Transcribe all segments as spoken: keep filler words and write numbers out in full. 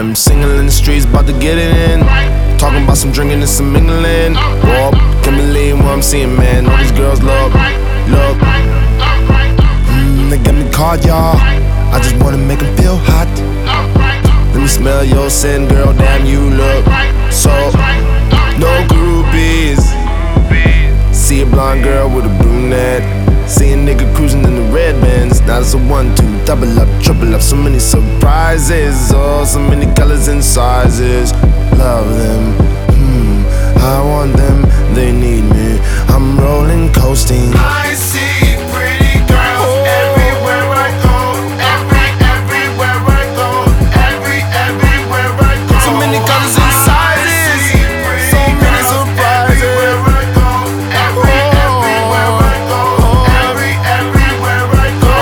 I'm single in the streets, about to get it in. Talking about some drinking and some mingling. Whoa, can't believe what I'm seeing, man. All these girls look, look. Mm, they got me caught, y'all. I just wanna make them feel hot. Let me smell your scent, girl, damn you look so. No groupies. See a blonde girl with a brunette. See a nigga cruising in the red Benz. Now it's a one, two, double up, triple up. So many surprises, oh, so many colors and sizes. Love them, hmm, I want them, they need me. I'm rolling, coasting. I see pretty girls oh. everywhere I go. Every, everywhere I go. Every, everywhere I go. So many colors and sizes, so many surprises. Everywhere I go. Every, everywhere I go. Every, everywhere I go.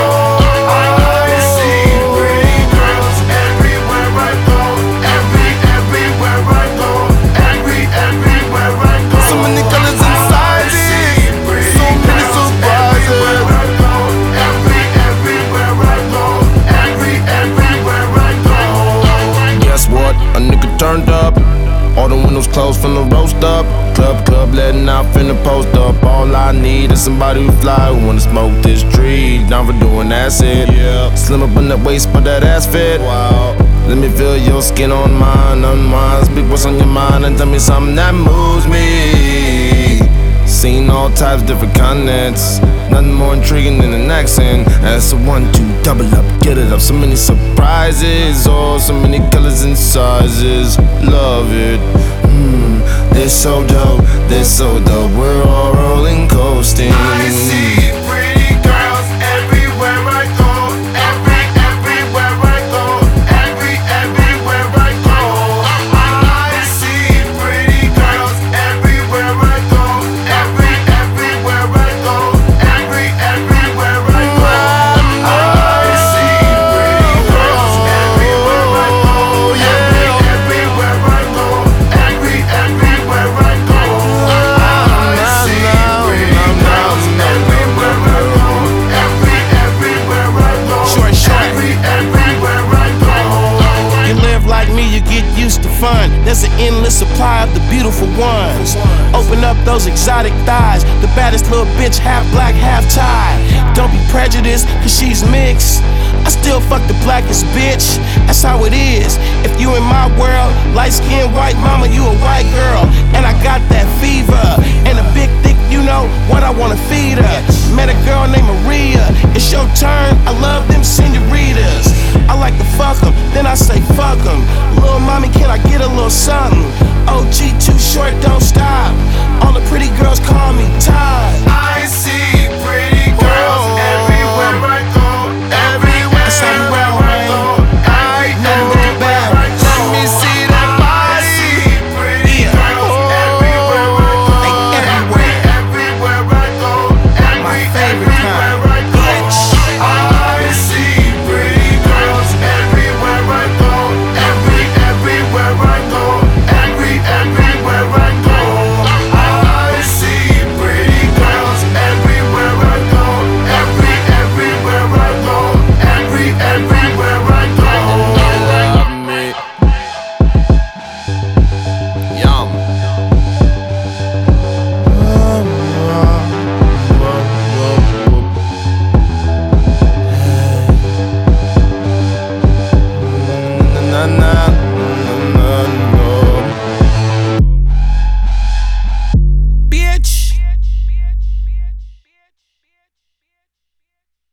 I see pretty girls everywhere I go. Every, everywhere I go. Every, everywhere I go. So many colors and sizes, so many surprises. Every, everywhere I go. Every, everywhere I go. Guess what? A nigga turned up. All the windows closed from the roast up. Club, club, letting out finna post up. All I need is somebody who fly, who wanna smoke this tree. Down for doing acid. Yeah. Slim up on that waist, but that ass fit. Wow. Let me feel your skin on mine, unwind. Speak what's on your mind and tell me something that moves me. Seen all types, different continents. Nothing more intriguing than an accent. That's a one, two, double up, get it up. So many surprises, oh, so many colors and sizes. Love it, hmm, they're so dope, they're so dope. We're all rolling, coasting. I see pretty girls everywhere I go. Every, everywhere I go. Every, everywhere I go. I see pretty girls everywhere I go. Every, everywhere I go. Every, everywhere I go. I see pretty girls everywhere I go. Every, everywhere I go. Every, everywhere I go. I see pretty girls everywhere I go. Every, everywhere I go. Short, short. Every, everywhere I go. You live like me, you get used to fun. There's an endless supply of the beautiful ones. Open up those exotic thighs. The baddest little bitch, half black, half Thai. Don't be prejudiced, cause she's mixed. I still fuck the blackest bitch. That's how it is. If you in my world, light skinned white mama, you a white girl. And I got that fever. And a big thick, you know what I wanna feed her. Met a girl named Maria. It's your turn, I love